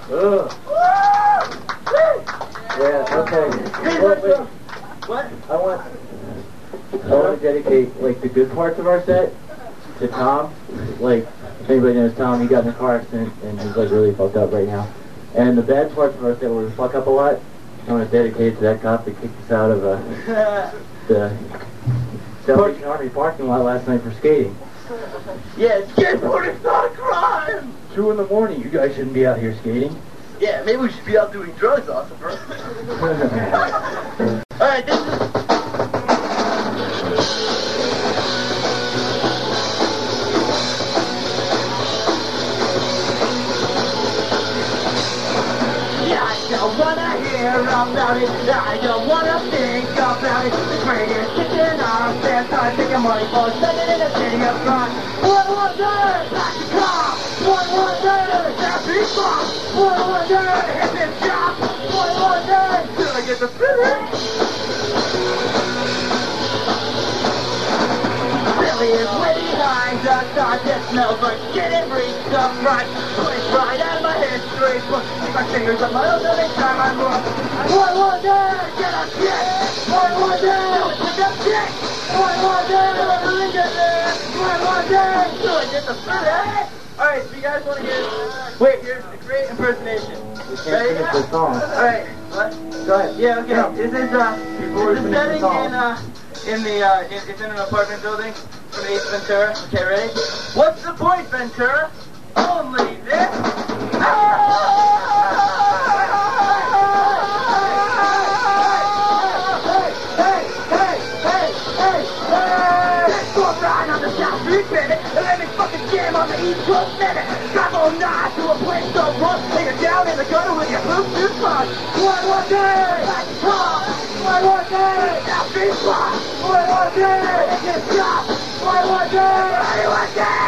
Ugh. Yeah, okay. Well, What? I want to dedicate, like, the good parts of our set to Tom. Like, if anybody knows Tom, he got in a car accident and he's, like, really fucked up right now. And the bad parts of our set where we fuck up a lot, I want to dedicate to that cop that kicked us out of the Salvation Army parking lot last night for skating. Yeah, skateboarding's not a crime! 2 in the morning, you guys shouldn't be out here skating. Yeah, maybe we should be out doing drugs, Ossifer. Alright, this is... I don't wanna hear about it, I don't wanna think about it. The greatest kitchen on stand time, taking money for spending in the city of crime. What was there? Back the car. What was there? That big box. What was there? Hit this job. What was there? Till I get the spirit. Billy is way behind the side that smells like shit and reeks up right. Place right out of my history book. Stick my fingers up my own every time I look. What was there? Get a shit. What was there? Get a shit. What was there? Get there. What was there? Till I get the spirit. Alright, so you guys want to hear... Wait, here's a great impersonation. We can't finish the song. Alright, what? Go ahead. Yeah, okay. No. This is setting it's in an apartment building from Ace Ventura. Okay, ready? What's the point, Ventura? Only this. Ride on the South Street, baby, and let me fucking jam on the East Coast, baby. Drive all night to a place so rough, take it down in the gutter with your Bluetooth phone. One day, back to car. One day, South Street block. One day, get shot. One day, one day.